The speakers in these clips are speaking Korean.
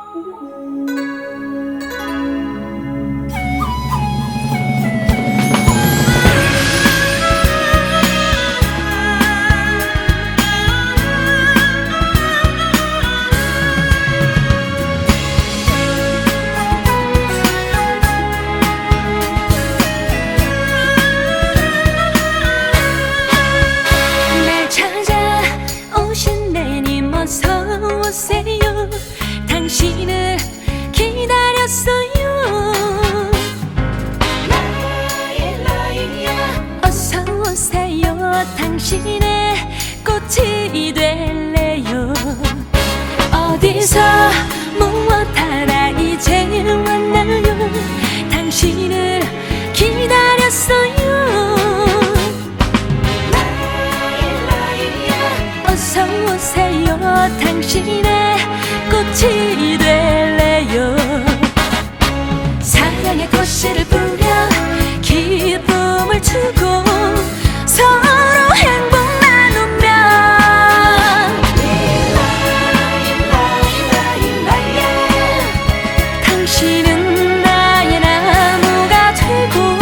오세요. 당신을 기다렸어요. 어서 오세요. 당신의 꽃이 될래요. 어디서 무엇하라 이제 왔나요. 당신을 기다렸어요. 어서 오세요. 당신의 꽃이 될래요. 사랑의 꽃씨를 뿌려 기쁨을 주고 서로 행복 나누며 당신은 나의 나무가 되고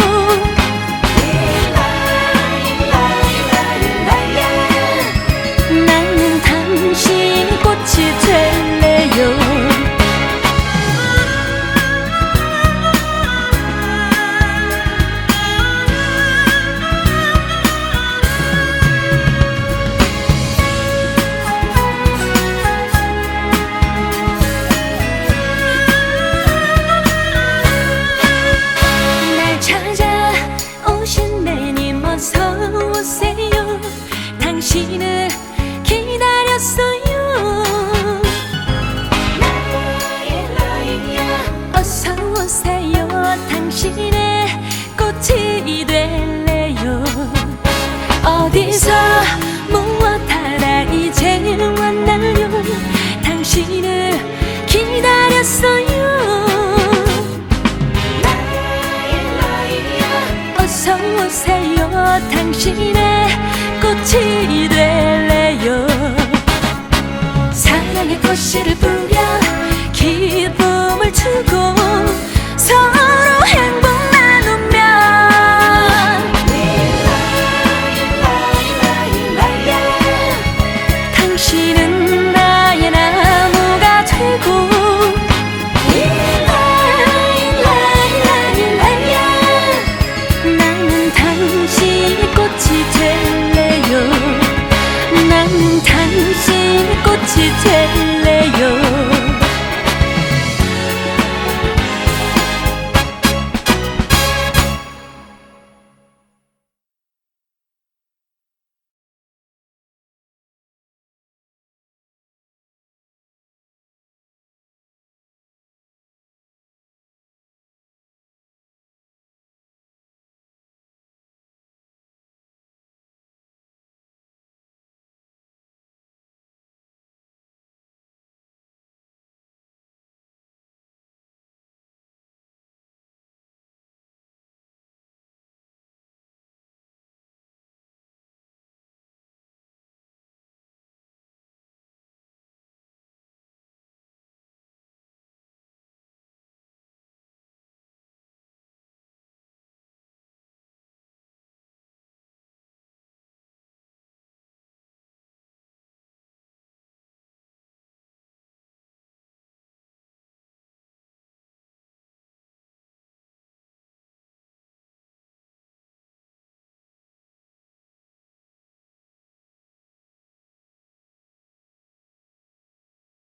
나는 당신 꽃이 될래요. 날 찾아오신 내님 어서 오세요. 당신을 기다렸어요. 어서 오세요. 당신의 꽃이 될래요. 어디서 무엇하라 이제 왔나요. 당신을 기다렸어요. 어서 오세요. 당신의 꽃이 될래요. 사랑의 꽃씨를 뿌려